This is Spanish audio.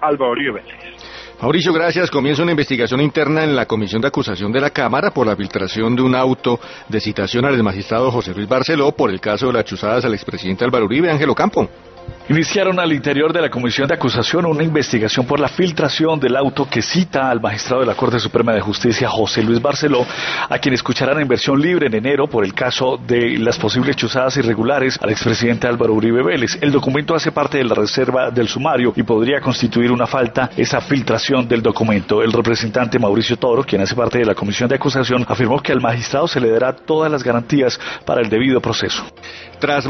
Álvaro Uribe Vélez. Mauricio, gracias. Comienza una investigación interna en la Comisión de Acusación de la Cámara por la filtración de un auto de citación al exmagistrado José Luis Barceló por el caso de las chuzadas al expresidente Álvaro Uribe. Ángel Ocampo. Iniciaron al interior de la Comisión de Acusación una investigación por la filtración del auto que cita al magistrado de la Corte Suprema de Justicia, José Luis Barceló, a quien escucharán en versión libre en enero por el caso de las posibles chuzadas irregulares al expresidente Álvaro Uribe Vélez. El documento hace parte de la reserva del sumario y podría constituir una falta esa filtración del documento. El representante Mauricio Toro, quien hace parte de la Comisión de Acusación, afirmó que al magistrado se le dará todas las garantías para el debido proceso. Tras